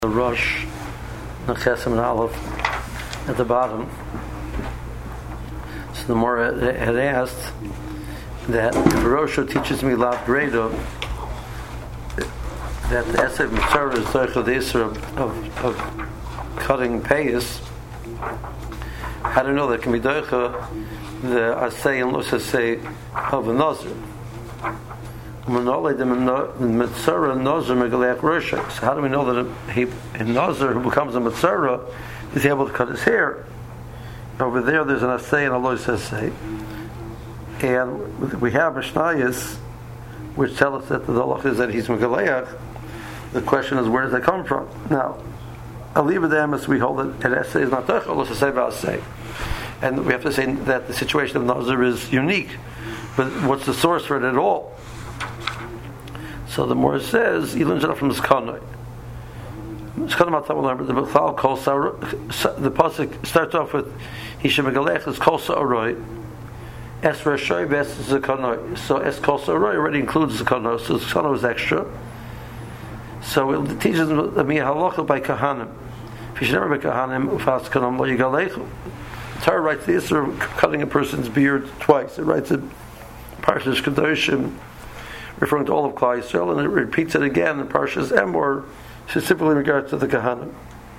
The Rosh, the Chesem and Aleph at the bottom. So the Mora had asked that if Rosh teaches me Lav Greda, that the Esav Mitzvah is Deichel the Isser of cutting payas. How do you know that can be Deichel the Asay and Los Asay of a Nazir? So how do we know that a Nazir who becomes a Mitzvah is able to cut his hair? Over there's an Asay and a Los Asay. And we have Mishnayos which tell us that the halach is that he's Megaleach. The question is, where does that come from? Now, Aliva Damas, we hold that an Asay is not Deichel, Los Asay V'Asay. And we have to say that the situation of Nazir is unique. But what's the source for it at all? So the Mora says, he learns it from Zkanoi. The pasuk starts off with Hishem Megalech is Kol Sa'oroi, Es Rashoy Ves Zkanoi. So Es Kol Sa'oroi already includes Zkanoi, so Zkanoi is extra. So it teaches them the halacha by Kahanim. If you should never be Kahanim, Ufas Kanam Lo Yigalechu. The Torah writes the Isser of cutting a person's beard twice. It writes it Parshas Kedoshim, referring to all of Klal Yisrael, and it repeats it again in Parshas Emor, specifically in regards to the Kahanim.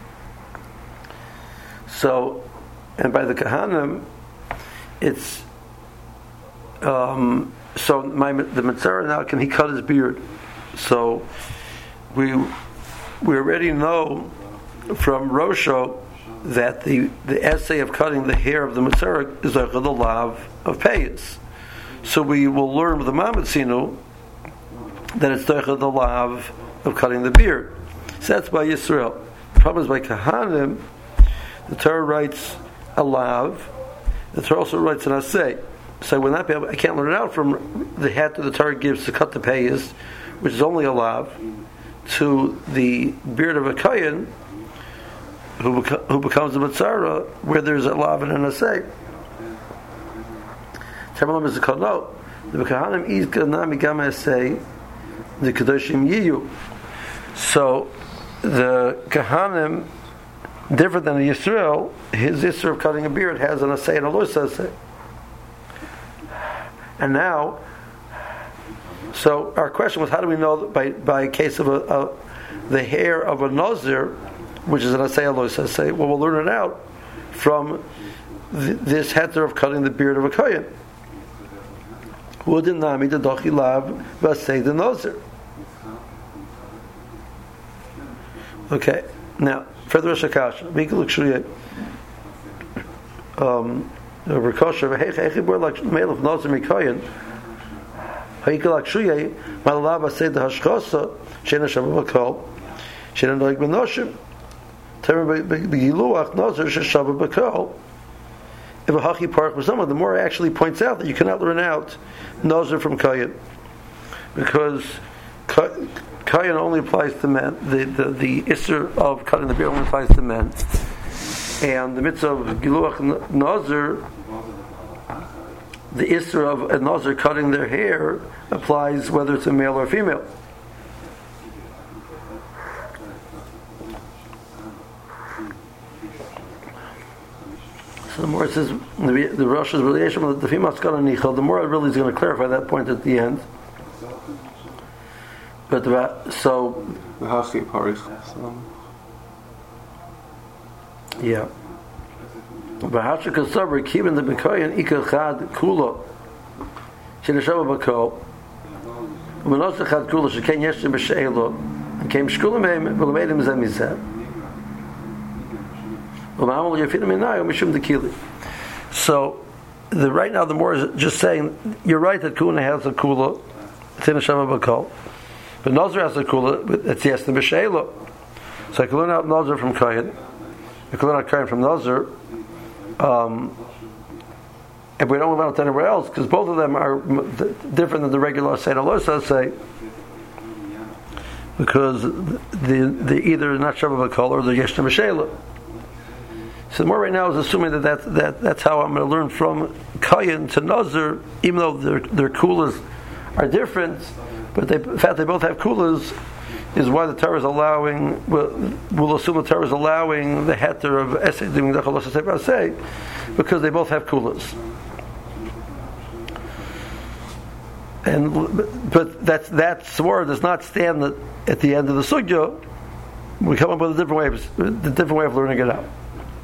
So, and by the Kahanim, it's the Mitzvah now, can he cut his beard? So we already know from Rosho that the essay of cutting the hair of the Mitzvah is the lav of payas. So we will learn with the Mamatzinu that it's the lav of cutting the beard. So that's by Yisrael. The problem is by Kahanim, the Torah writes a lav, the Torah also writes an asay. So I can't learn it out from the hat that the Torah gives to cut the payas, which is only a lav, to the beard of a kohen who becomes a Mitzvah, where there's a lav and an asay. The Kahanim is Ganami Gama asay. The Kedoshim Yiyu. So the Kahanim, different than the Yisrael, his Isser of cutting a beard has an Asay and a Los Asay. And now, so our question was, how do we know that by a case of the hair of a Nazir, which is an Asay and Los Asay? Well, we'll learn it out from this heter of cutting the beard of a Kohen. Udinami the Dochi Lav Vasei the Nazir. Okay, now further Shakash. We can look Shriya. Rekosha v'heichibur like male of Nazir Mikoyin. Haikal Shriya Malav Vasei the Hashchosa Shena Shabbat Bakol Shena Noig Benoshim. Terem Begiluach Nazir Shabbat Bakol. If a Hachi Park was someone, the more actually points out that you cannot learn out Nazir from Kayin, because Kayin only applies to men. The Isser of cutting the beard only applies to men, and the mitzvah of Giluach Nazir, the Isser of a Nazir cutting their hair applies whether it's a male or female. So the more it says the Rosh's relation with the female skana nichal, the more it really is going to clarify that point at the end. But so yeah. V'hasher kasaber kiven the b'koyin ikachad kula sheneshava b'kol u'menos echad kula sheken yeshim b'sheilo and came shkulim meim v'lemedim zemizeh. So right now the more is just saying you're right that Kuna has a kula, it's in a Shema Bakal, but Nazir has a kula, but it's yes the B'Sheila. So I can learn out Nazir from Kayin, I can learn out Kayin from Nazir, and we don't learn out anywhere else because both of them are different than the regular Saint Allah say, because the either not Shema Bakal or the Yeshna B'Sheila. So the more right now is assuming that's how I'm going to learn from Kayin to Nazir, even though their kulas are different, but in fact they both have kulas. is why the Torah is allowing. We'll assume the Torah is allowing the heter of Esei doing the Chalos Asei B'Asei, because they both have kulas. But that sword does not stand at the end of the sugya. We come up with a different way of learning it out.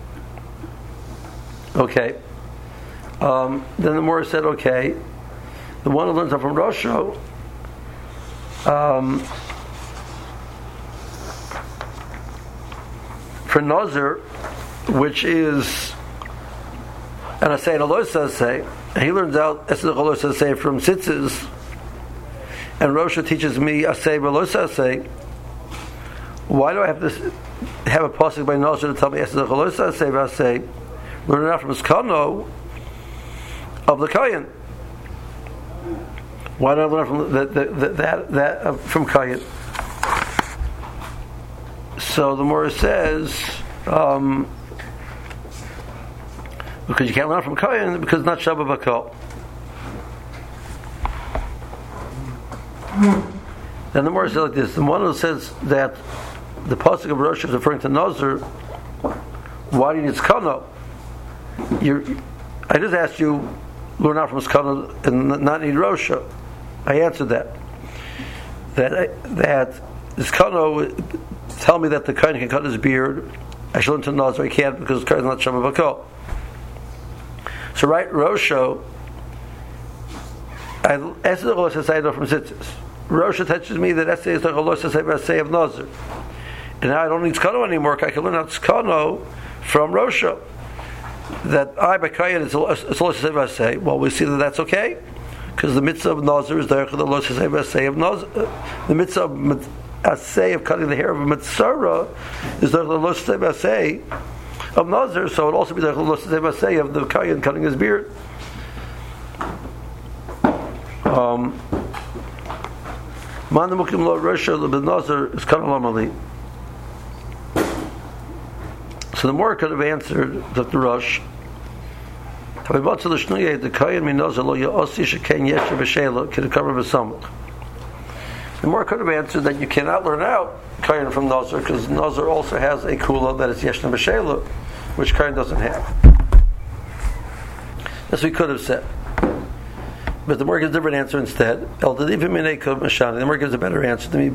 Okay. Then the Morah said, okay, the one who learns that from Rosho, for Nazir, which is an Asay and Alois Asay, and he learns out Esed Alois Asay from Tzitzis, and Rosha teaches me Asay Alois Asay. Why do I have to have a pasuk by Nazir to tell me Esed Alois Asay Asay? Learn it out from Skano of the Kayan. Why don't I learn from that from Kayan? So the Morah says, because you can't learn from Kayan because it's not Shabbat Bakal. Then the Morah says like this: the one who says that the pasuk of Rosh is referring to Nazir, why do you need Skano? I just asked you learn out from Skana and not need Rosha. I answered that Skana tell me that the kohen can cut his beard. I should learn to Nazir. I can't because the kohen is not Shabbat Bakal. So right, Rosha. I asked the Cholos Asay from Tzitzis. Rosha teaches me that Esay is the Cholos Asay of Nazir, and now I don't need Skana anymore. I can learn out Skana from Rosha. That I by Kayan is Cholos Asay. Well, we see that that's okay because the mitzvah of Nazir is the Cholos Asay of Nazir. The mitzvah of Asay of cutting the hair of a mitzvah is the Cholos Asay of Nazir. So it also be the Cholos Asay of the Kayan cutting his beard. Man Mukim Lo Rosha the Nazir is Kanal Amali. So the Morah could have answered Dr. Rosh. The Morah could have answered that you cannot learn out Kayan from Nazir because Nazir also has a kula that is Yeshna B'Shela, which Kayan doesn't have. That's what we could have said. But the Morah gives a different answer instead. The Morah gives a better answer to me.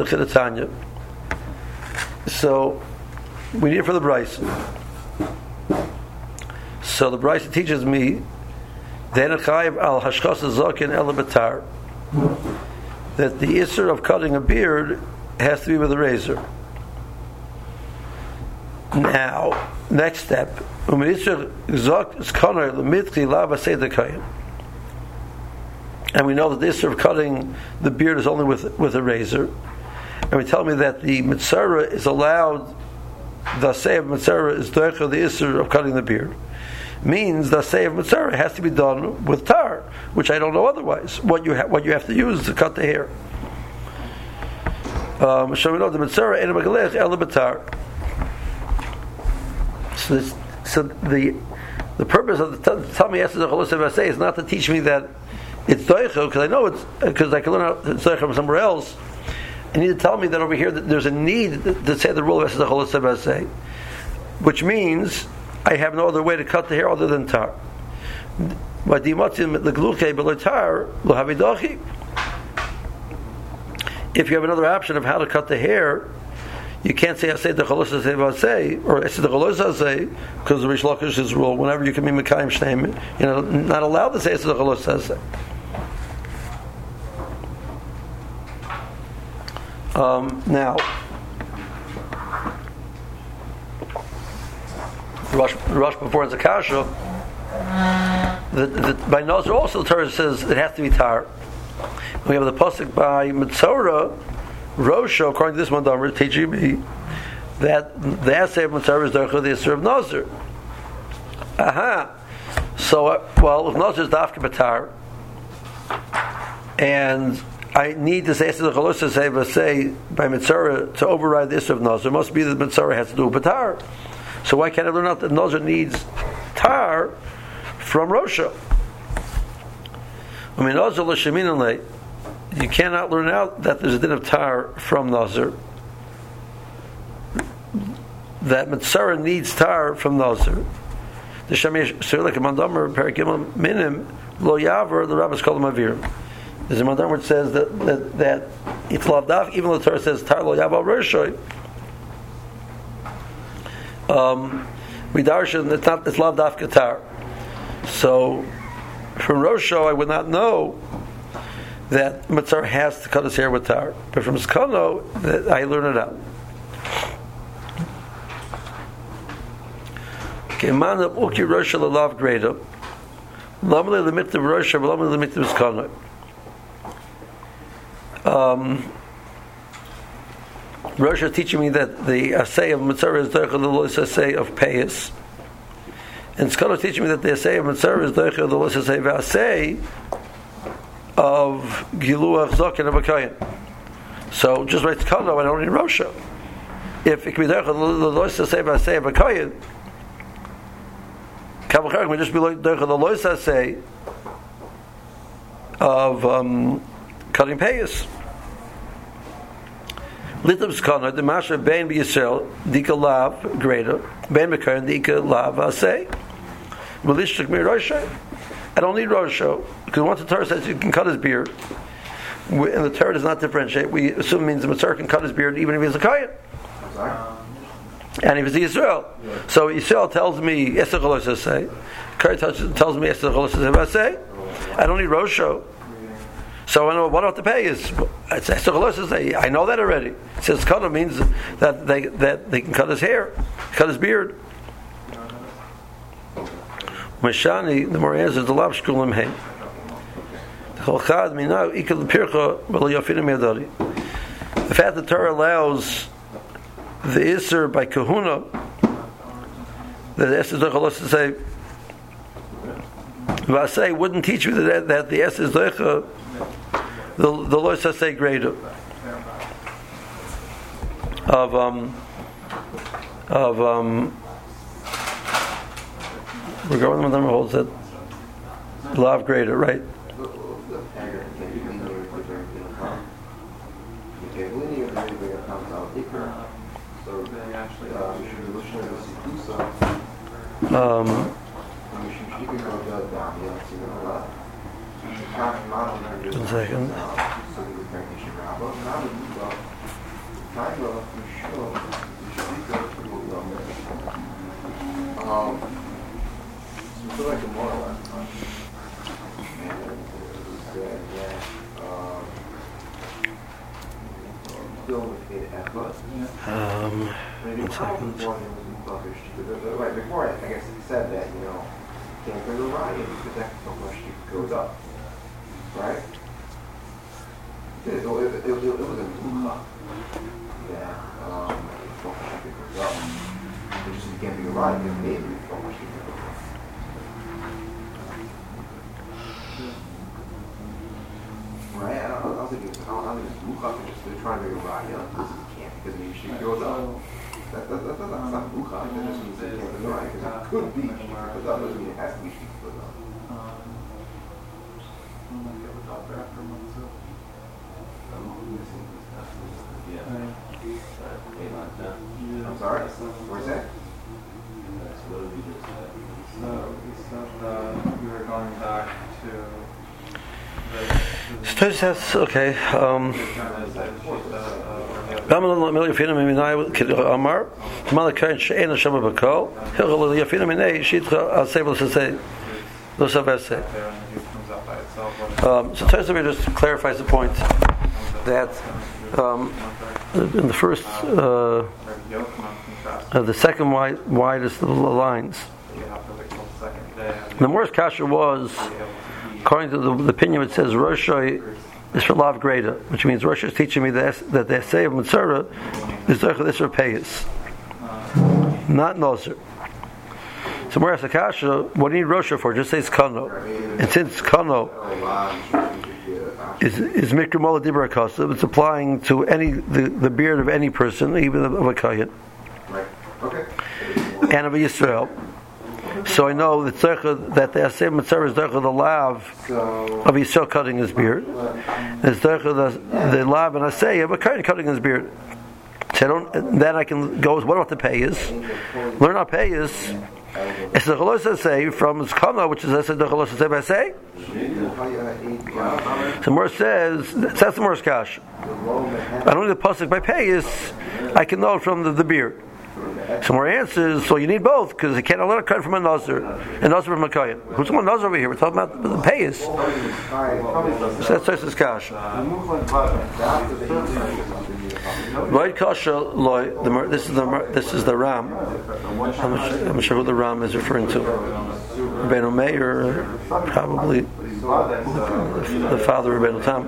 So we need it for the Bryce. So the Bryce teaches me that the issur of cutting a beard has to be with a razor. Now, next step. And we know that the issur of cutting the beard is only with a razor. And we tell me that the mitzvah is allowed. The Asay of Mitzvah is the issur of cutting the beard. Means the Asay of Mitzvah has to be done with tar, which I don't know otherwise. What you have to use to cut the hair. So we know the Mitzvah ain't magalech ela b'tar. So the purpose of the tell me Esed Cholos Asay is not to teach me that it's doichel because I know it's because I can learn out doichel from somewhere else. You need to tell me that over here that there's a need to say the rule of Esed Cholos Asay, which means I have no other way to cut the hair other than tar. But if you have another option of how to cut the hair, you can't say Asay the Cholos Asay or Esed the Cholos Asay because the Rish Lakish's rule. Whenever you can be Mekayim Shneim, you're not allowed to say Esed the Cholos Asay. Now, Rush before it's a kasha. By Nazir also the Torah says it has to be tar. We have the pasuk by Mitzorah, Rosha, according to this one, teaching me that the Asay of Mitzorah is the issur of Nazir. Aha. So, if Nazir is dafka b'tar, and I need to say Esed Cholos Asay by Mitzvah to override the issur of Nazir. It must be that Mitzvah has to do with tar. So why can't I learn out that Nazir needs tar from Rosha? you cannot learn out that there's a din of tar from Nazir. That Mitzvah needs tar from Nazir. The Shamish Sirlik Mandamer Perikimel Minim Lo Yaver, the rabbis call them Avir. There's a Mandamer which says that it's lavdaf, even though the Torah says tar Lo Yaver Roshoy. We darshan it's lavdaf Qatar. So from Rosho I would not know that Mitzvah has to cut his hair with tar, but from Skano that I learn it out. Kemana uki Rosha lalav greda, lamle limit the Rosha, lamle limit the Skano. Rosha is teaching me that the assay of Mitzvah is derech the lois assay of Payas, and Skano is teaching me that the assay of Mitzvah is derech the lois assay v'assay of Giluach Zokin of a Kayan. So just write Skano, I don't need Rosha. If it can be derech the lois assay v'assay of a Kayan, Kabachar would just be like derech the lois assay of cutting Payas. Litab's Kana, the Masha Ben B'Yisrael, Dika Lav, greater, Ben Mekaran, Dika Lav, Asay. Malishlik Mi Rosha. I don't need Rosha, because once the Torah says you can cut his beard, and the Torah does not differentiate, we assume it means the Mitzvah can cut his beard even if he's a Kayan. And if he's Yisrael. So Yisrael tells me, Esach Cholos Asay. Kayan tells me, Esach Cholos Asay. I don't need Rosha. So I know what about the pay is. I know that already. It says cut means that they can cut his hair, cut his beard. Mashani, the more answers the lav shkulim hey. The fact that Torah allows the Isser by Kahuna, the Esser Zochalos to say, Vasei wouldn't teach you that the Esser Zocha, the Lord says say greater of regarding the holds that love greater, right? One second. One second. Right before I guess he said that, can't bring a riot because that's so much goes up. Right? It was a mucha. Yeah. So much goes up. It just can't be a riot because maybe so much goes up. Right? I don't think it's mucha, they're trying to make a riot. This can't because maybe she goes up. That's not mucha. That just means it can't be a riot because it could be. But that doesn't mean it has to be she goes up. I'm sorry? Where's that? So we said that we were going back to So says okay. So Tosafot just clarifies the point that in the first, the second widest of the lines, the Morris Kasha was, according to the opinion, it says Roshai is for Lav Greda, which means Roshai is teaching me that the essay of Mitzvah is Isra Payas, not Nozer. So Morris Kasha, what do you need Roshai for? Just say it's Kano. And since Kano is Mikra Mola Dibra Kasa, it's applying to the beard of any person, even of a Kayan, and of a Yisrael. So I know that the Aseh Mitzvah is Derech the lav of Yisrael cutting his beard. It's Derech the lav and Aseh of a Kohen cutting his beard. So then I can go, what about the payas? Learn our payas. It's the Cholos say from Zkana, which is the Cholos say by say. The Mor says, that's the Mor's Kash. I don't need the pasuk by payas, I can know it from the beard. Some more answers, so you need both, because you can't let a cut from a Nazir, and Nazir from a Kayan. Who's the Nazir over here? We're talking about the payas. So that's Tosfos Kash. Right Kasha Loy. This is the Ram. I'm not sure who the Ram is referring to. Rabbeinu Meir, probably the father of Rabbeinu Tam.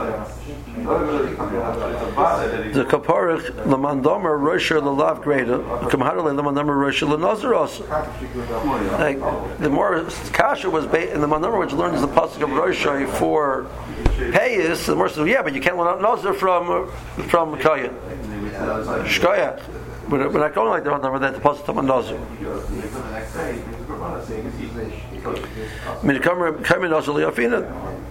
The Kaparich Lamandomer Rosher Lalav Greda Kamharale Lamandomer Rosher Lanazaros. Like the more Kasha was in the Mandomer, which learns the pasuk of Rosher for Payas. The more says, yeah, but you can't learn Nazir from Kayan. Shkoyat. We're not going like the Mandomer that the pasuk of Nazir. Coming Nazir Liafina.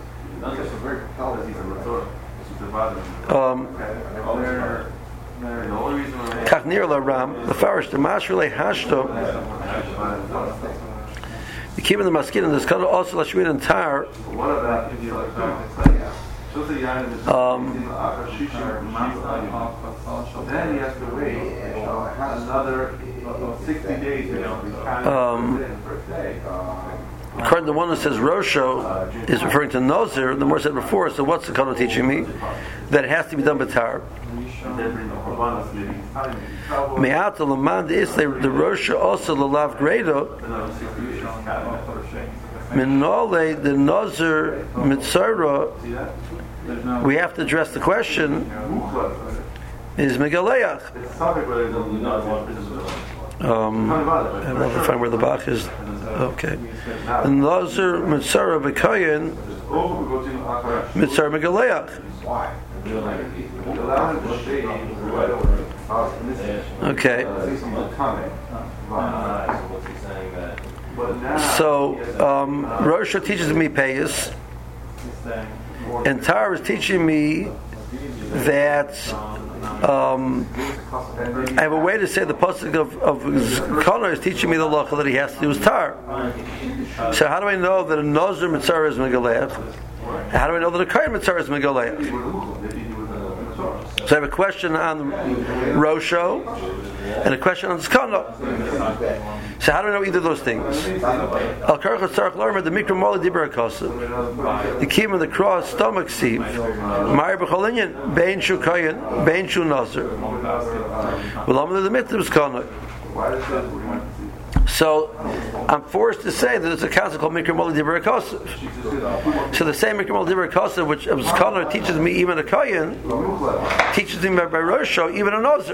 Kach near la Ram, the Farish, the Mashrele Hashto, the Kim and the Maskin, and the Skada also Lashmin and Tar. Then he has to wait another 60 days. According to the one that says Rosho is referring to Nazir, the more said before, so what's the Kana teaching me? That it has to be done b'tar. Me'ata l'mand is the Rosho also l'lav greda. Minole the Nazir mitzara. We have to address the question: is Megaleach? I have to find where the Bach is. Okay. And Nazir Mitzara B'Kayin Mitzara Megaleach. Okay. So Rosha teaches me Payas, and Tar is teaching me that I have a way to say the pasuk of Kana is teaching me the lacha that he has to use tar. So how do I know that a Nazir Mitzara is Megaleach? How do I know that a Kohen Mitzara is Megaleach? So I have a question on Rosho and a question on Skana. So how do I know either of those things? Al Karcha Tzarech Lorma the Mikra Moli Dibra Kosev, the Kim of the cross stomach sieve, Ma'ir B'Cholinyan Bein Shu Kohen Bein Shu Nazir. V'Lam the Mitzvah Skana. So I'm forced to say that it's a concept called Mikra Moli Dibra Kosev. So the same Mikra Moli Dibra Kosev, which Skana teaches me even a Kohen, teaches me by Rosho even a Nazir.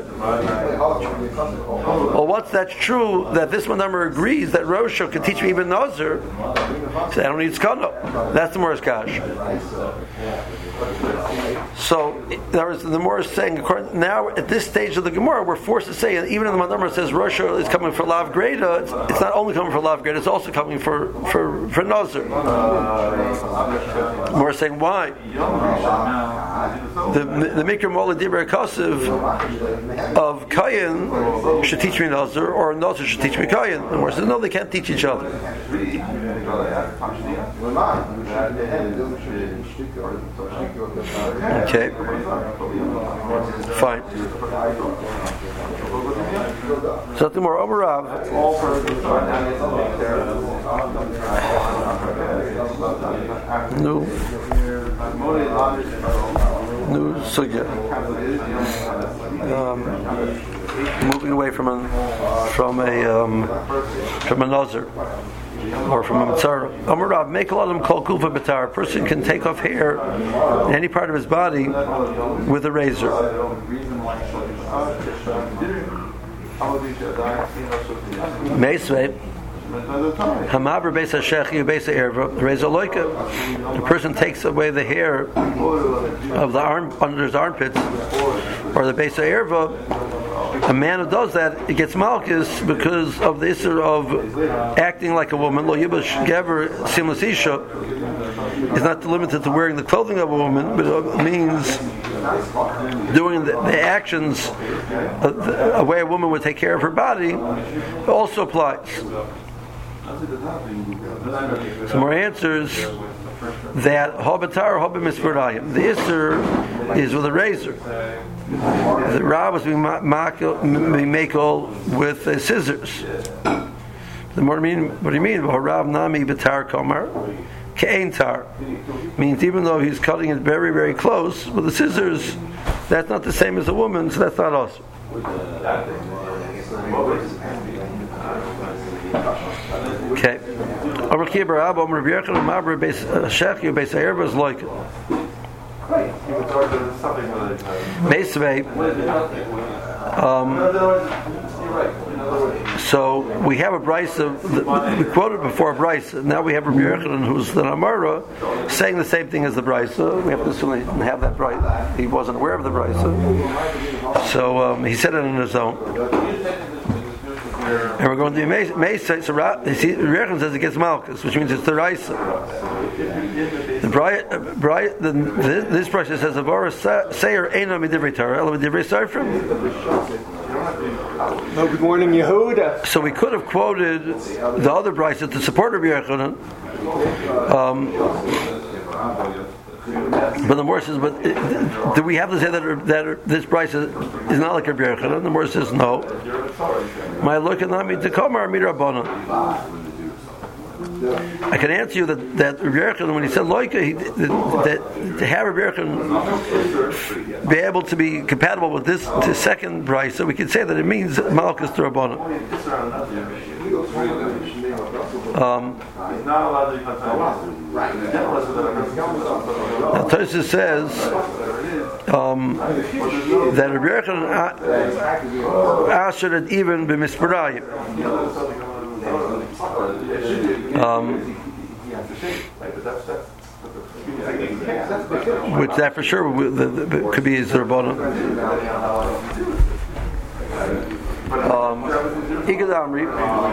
Well, once that's true, that this one number agrees that Rosho can teach me even Nazir, so I don't need Skana. That's the Mor's Kash. So the Morah is saying, now at this stage of the Gemara, we're forced to say, even in the Mandamar says Rosho is coming for Lav Greda, it's not only coming for Lav Greda, it's also coming for Nazir. Morah is saying, why? The Mikra Mola Dibra Kosev of Kayan should teach me Nazir, or Nazir should teach me Kayan. And Morah says, no, they can't teach each other. Okay. Fine. So the more Omarav. No sugya. Moving away from a Nazir. Or from a mitzvah. Amarav, make a lot of them call kufa b'tar. A person can take off hair in any part of his body with a razor. Meisvei. Hamaver beis hashechi beis ha'erva razor loika. The person takes away the hair of the arm under his armpits, or the beis ha'erva, a man who does that, it gets malchus because of the issur of acting like a woman. Lo yibash gever simlas isha is not limited to wearing the clothing of a woman, but it means doing the actions a way a woman would take care of her body also applies. Some more answers that hobatar hoba misparayim. The issur is with a razor. The Rav was being makel with scissors. The more what do you mean? Rav nami betar komar ke'ein tar means even though he's cutting it very very close with the scissors, that's not the same as a woman, so that's not awesome. Okay. Over Kibar Abba, Omer B'Yerchel, and Mabra, Shechio, Beis Ha'erba is like it. Basically, so we have a brisa. We quoted before a brisa. Now we have Rabbi Yochanan, who's the Amara, saying the same thing as the brisa. We have to assume he didn't have that brisa. He wasn't aware of the brisa, so he said it on his own. And we're going to do Mesa. So Rechon says it gets Malchus, which means it's the Raisa. This process says Avara Seir Eino Midivrei Torah, Elo Midivrei Seifrim. No, good morning, Yehuda. So we could have quoted the other brisa to support Rabbi Yochanan. But the Morah says, do we have to say that this brisa is not like Rabbi Yochanan? The Morah says no. My look at Nami to come or Mirabana. I can answer you that Rabbi Yochanan, when he said loika, that to have Rabbi Yochanan be able to be compatible with this second brisa, we can say that it means Malchus to Rabbana. Now Tosfos says that Rabbi Yochanan answered it even b'misparayim. Which that for sure could be his Rabbana. Igad Amri.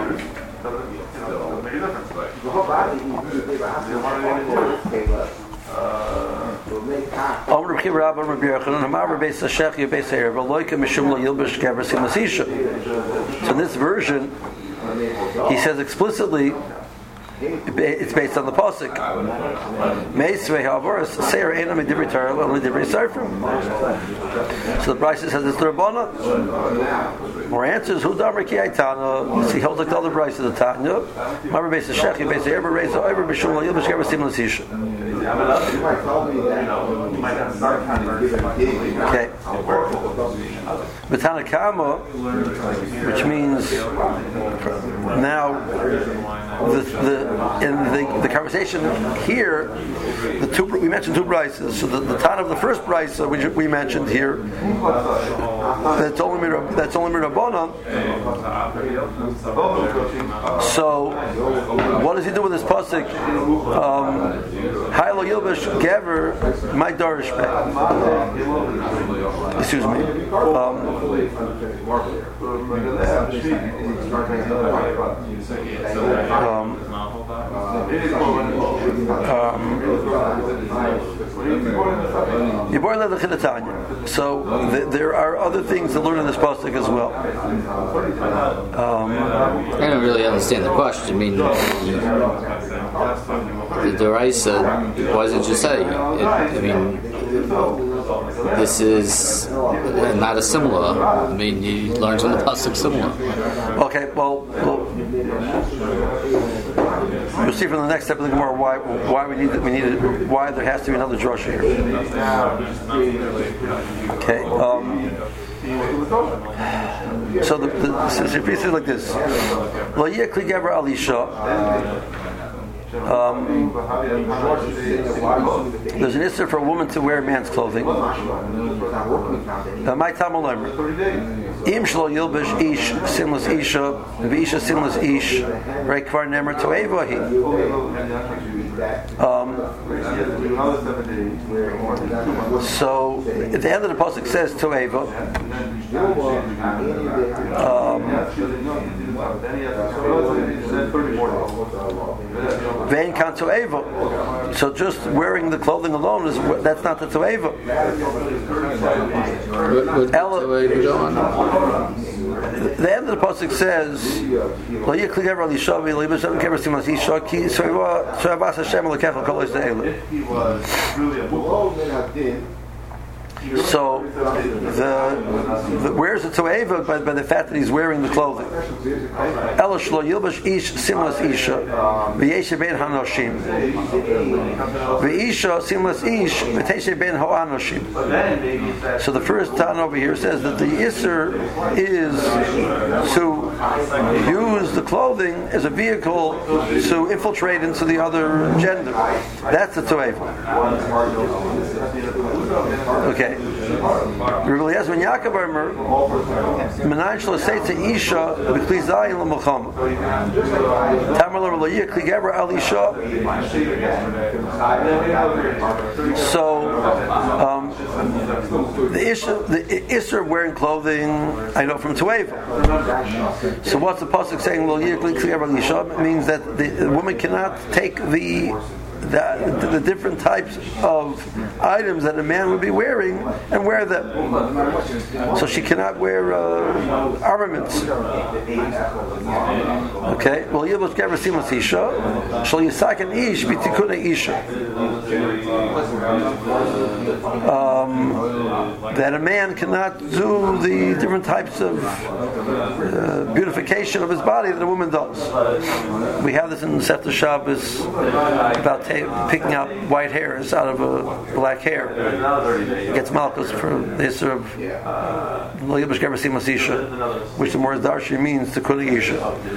So in this version, he says explicitly, it's based on the pasuk. So the Brisa says it's the Rabbana. More answers. Who damar ki aitana? He holds like the other Brisa the Tanya. Ma'aber beis hashechia beis ha'erba reis ha'over b'shum lo yilbash gever sim l'sisha. Okay. B'tana kama, which means now in the conversation here, we mentioned two brises. So the Tan of the first brise we mentioned here, that's only Rabbanan. So what does he do with this pasuk? Haylo Yilbash Gever my Darish Peh. Excuse me. So there are other things to learn in this pasuk as well. I don't really understand the question. I mean, the Deraisa, why does it just say? This is not a similar. I mean, he learns from the pasuk similar. Okay, well, you'll see from the next step of the Gemara why why there has to be another drasha here. Okay. So the piece is like this. Lo yeh kli gever alisha. There's an issue for a woman to wear man's clothing. My Tamalamer. Im shlo yilbish ish sinless isha, v'isha sinless ish, reikvar nemer toevahi. So at the end of the pasuk says toeva. Vein kan toeva. So just wearing the clothing alone that's not the toeva. The end of the pasuk says, "Lo yikli gever li shavi li b'shem kever simas isha ki so'avas Hashem l'kechel kol Yisrael." So where's the toeva by the fact that he's wearing the clothing? Ela shlo yilbash ish simlas isha v'yeshe ben hanoshim v'isha simlas ish v'teshe ben ho'anoshim. So the first time over here says that the isser is to use the clothing as a vehicle to infiltrate into the other gender. That's the toeva. Okay. Really, as when Yaakov Omer, Menayin shlo say to Isha b'kli zayin l'mulchama. Tamar lo yikli gever al Isha. So the Isser of wearing clothing, I know from Toeva. So what's the pasuk saying? Lo yikli gever al Isha means that the woman cannot take the different types of items that a man would be wearing and wear them. So she cannot wear armaments. Okay. Well, yilbos gever simas isha, shal yisaken ish b'tikune isha. That a man cannot do the different types of beautification of his body that a woman does. We have this in Sefer Shabbos about picking out white hairs out of a black hair. It gets malchus for the issue of lo yilbash gever simas isha, which the more darshi means to kuli isha.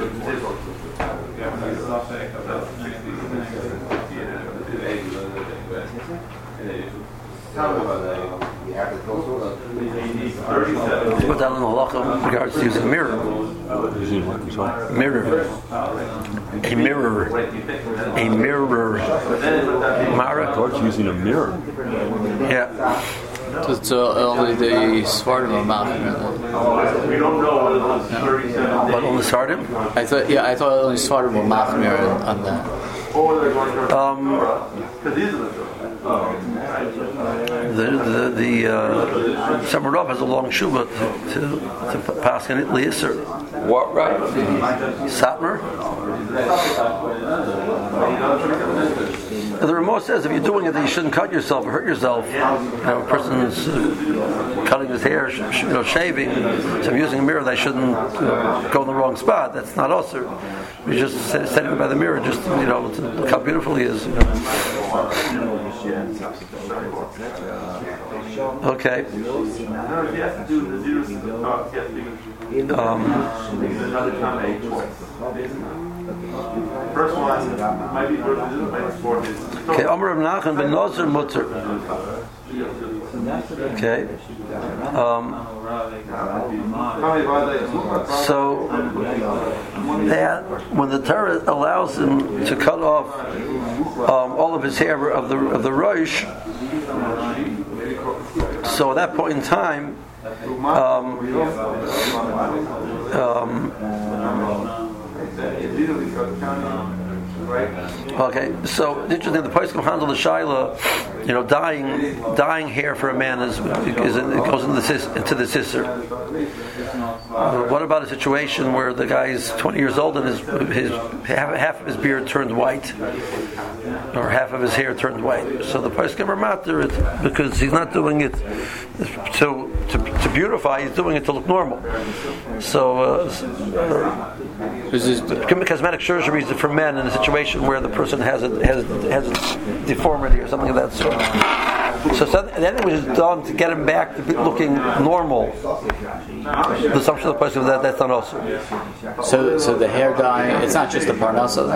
Put down in the halacha in regards to using a mirror. Mirror. A mirror. A mirror. Mara. God's using a mirror. Yeah. It's only the Svardim are machmir. But only Svardim? I thought only Svardim were machmir on that. The Samarov has a long shuba to pass in Italy Isser. What, right? Satmar. The Ramah says if you're doing it, that you shouldn't cut yourself or hurt yourself. A person's cutting his hair, shaving. So if using a mirror, they shouldn't go in the wrong spot. That's not usher. You just setting it by the mirror, just to look how beautiful he is. Okay. First one might be worth okay, Amar Rav Nachman ben Nazir Mutter. Okay. So that when the Torah allows him to cut off all of his hair of the Rosh, so at that point in time, okay, so interesting. The poskim handle the shaila, dyeing hair for a man it goes into the sister. What about a situation where the guy is 20 years old and his half of his beard turned white, or half of his hair turned white? So the poskim are matter it because he's not doing it to beautify; he's doing it to look normal. So cosmetic surgery is for men in a situation where the person has a deformity or something of that sort. So anything which is done to get him back to looking normal, the assumption of the person that that's not also. So the hair dye, it's not just a parnasa.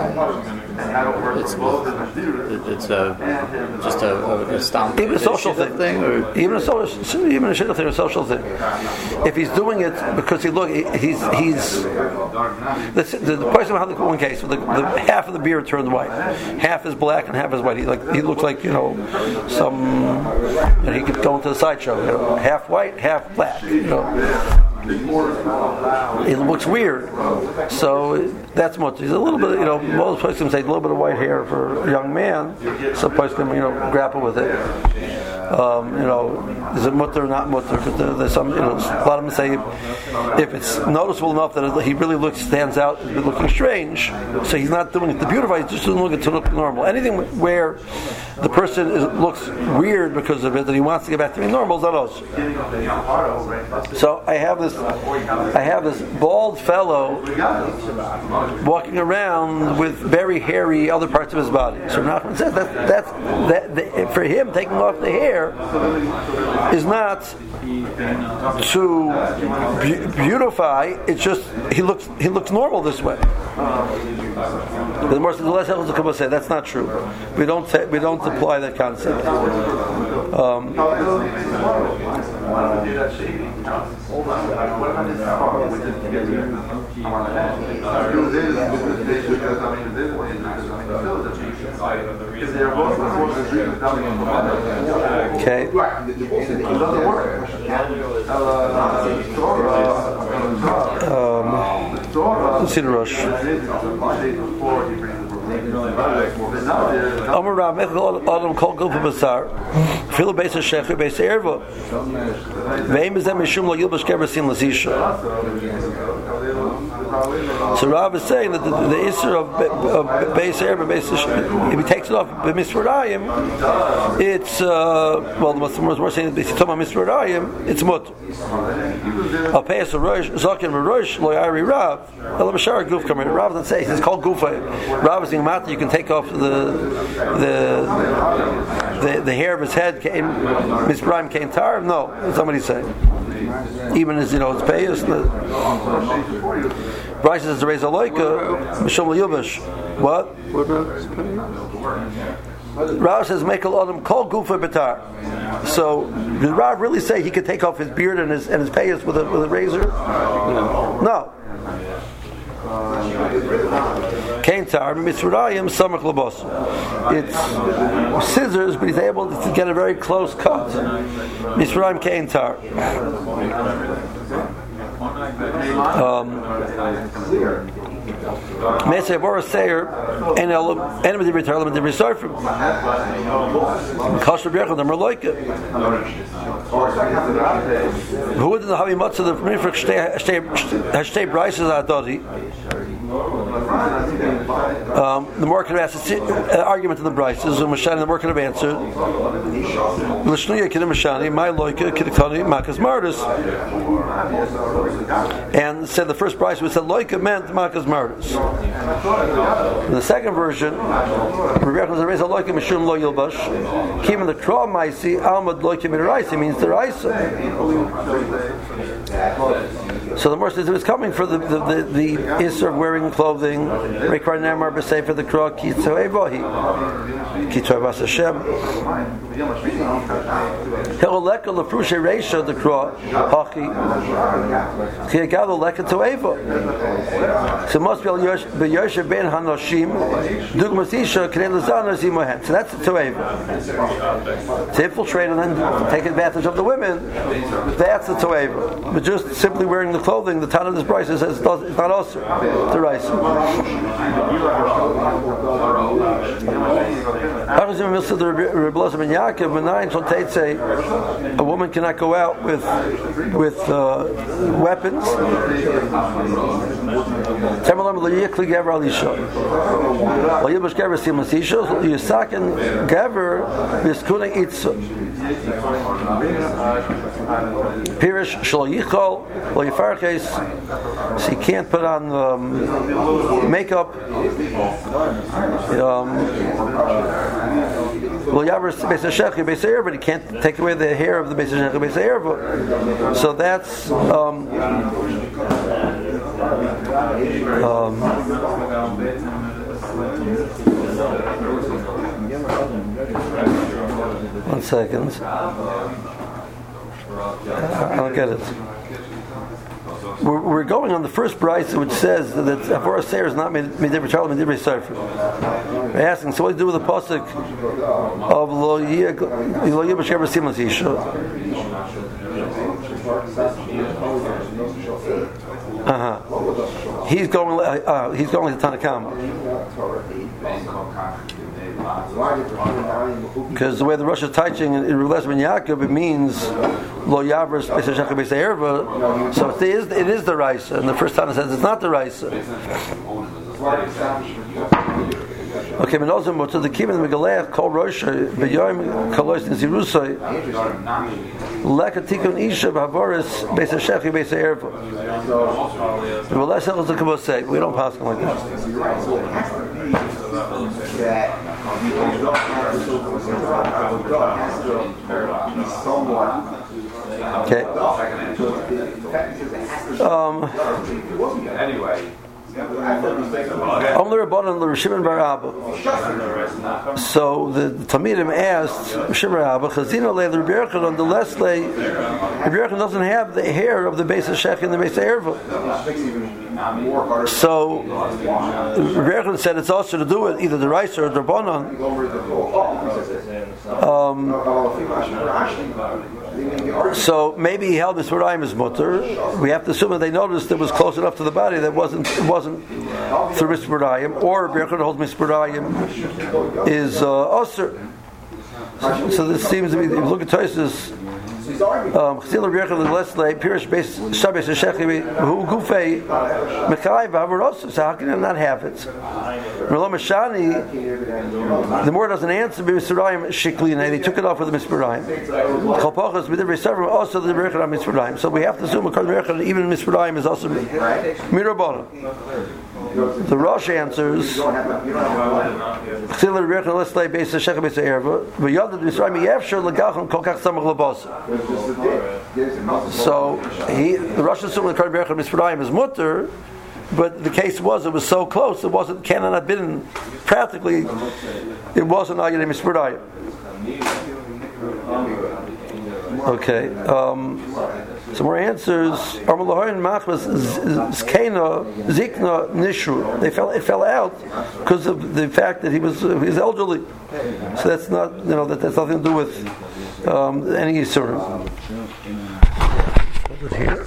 It's just a stomp. Even a social thing, or even a social thing, a social thing. If he's doing it because the person had one case, the half of the beard turned white, half is black and half is white. He looks like he could go into the sideshow, half white, half black. It looks weird. So that's much. He's a little bit, most places say a little bit of white hair for a young man. Some places can, grapple with it. Is it mutter or not mutter? But there's some, a lot of them say if it's noticeable enough that he really stands out, is looking strange. So he's not doing it to beautify. He's just doing it to look normal. Anything where the person looks weird because of it, that he wants to get back to being normal, is not us. So I have this bald fellow walking around with very hairy other parts of his body. So Nachman says that for him, taking off the hair is not to beautify. It's just he looks normal this way. The less Elazar say that's not true. We don't apply that concept. Okay. Let's see the rush. Amar Rav Mechel Adam Kol Gulpa Basar Filu Beis HaShecher Beis Erva Ve'im Bezem Mishum Lo Yilbash Kever Sin Lazisha. So Rav is saying that the Isser of Beis Erva, if he takes it off B'Misvarayim, it's the Muslims saying that if you talk about Misvarayim, it's Mut. Al Peis Rosh Zaken Rosh Lo Yari Rav El Bashar Guf Kamer. Rav doesn't say it's called Gufa. Rav is saying you can take off the hair of his head. Misvarayim came tar. No, somebody's saying. Even as it's Peis. Bryce says to raise a loika, Mishum L'Yubash. What? Rav says, make a lot of call Gufa Batar. So, did Rav really say he could take off his beard and his payas with a razor? No. Kaintar, Mitzrayim, Samach Labos. It's scissors, but he's able to get a very close cut. Mitzrayim Kaintar. Mesei Boris Sayer and enemy the return element the resort from Kosher Berachon the Merloika. Who would the Havi Matzah the Mifrach Hashtay Bryces Adodi? The more could have asked an argument in the Bryces, and Mashani the more could have answered. L'shnuya Kedim Mashani, my loika Kedikani Makas Mardus, and said the first Bryce was said loika meant Makas Mardus. In the second version, Rebbe was raised a loika Mishum Lo Yilbash, came in the Kra Maisi Almad loika Midaraisi means the Raisa. So the more says it was coming for the Isser of wearing clothing. Rekar Nemar b'Sefer for the Kra Kitzoe Vahi Kitzoe Vas Hashem Hiloleka Lefrushe Reisha the Kra Hachi Kiagado Leka Toeva. So it must be B'Yoshe Ben Hanoshim Dugmas Isha Knei Lazana Zimohen. So that's the Toeva. To infiltrate and then take advantage of the women. That's the Toeva. But just simply wearing the clothing, the Tan of this Bryce says it's not also the rice. A woman cannot go out with weapons. So you can't put on makeup. Lo Yavris Beis Hashechli Beis Erva. He can't take away the hair of the Beis Hashechli Beis Erva. So that's. One second. I don't get it. We're going on the first brayso, which says that Avora Seir is not Midivri Charlie, Midivri Sefer. We're asking, so what do you do with the pasuk of Lo Yibash Ever Simlas Yisha? He's going to Tanakama. Because the way the Rosh is teaching in Rules Ben Yaakov, it means Lo Yavris Beis Hashechli Beis Erva. So it is the Raisa, and the first time it says it's not the Raisa. Okay, Menozim to the Kivin Megalech Kol Rosh B'Yom Kalois Nizirusay Lekatikun Isha B'Havoris Beis Hashechli Beis Erva. We don't pass them like that. Okay. Anyway. So the Talmidim asked Shimon Rabba, Chazina le Rabbi Yochanan on the less lay. Rabbi Yochanan doesn't have the hair of the Beis Hashechli and the Beis Erva. So Rabbi Yochanan said it's also to do with either the rice or the Rabbanan. So maybe he held Mitzrayim as mutter. We have to assume that they noticed it was close enough to the body that it wasn't through Mitzrayim, or Rabbi Yochanan holds Mitzrayim is osir. So this seems to be. If you look at Tosfos, Chazil Rabbi Yochanan Lesley Pirish Beis Shabbos Hashechli who Gufei Mechai B'Havoros. So how can I not have it? Merlo Mashani, the more doesn't answer Mitzrayim Shiklina. They took it off with the Mitzrayim. Chalpachas Midivri Sefer also the Rabbi Yochanan Mitzrayim. So we have to assume because Rabbi Yochanan even Mitzrayim is also Mirabana. The Rosh answers. So the Rosh assumed that Rabbi Yochanan Mitzrayim is mutter, but the case was it was so close it cannot have been practically. It wasn't Agad Mitzrayim. Okay. Some more answers. It fell out because of the fact that he was elderly. So that's not, that's nothing to do with any Yisurim.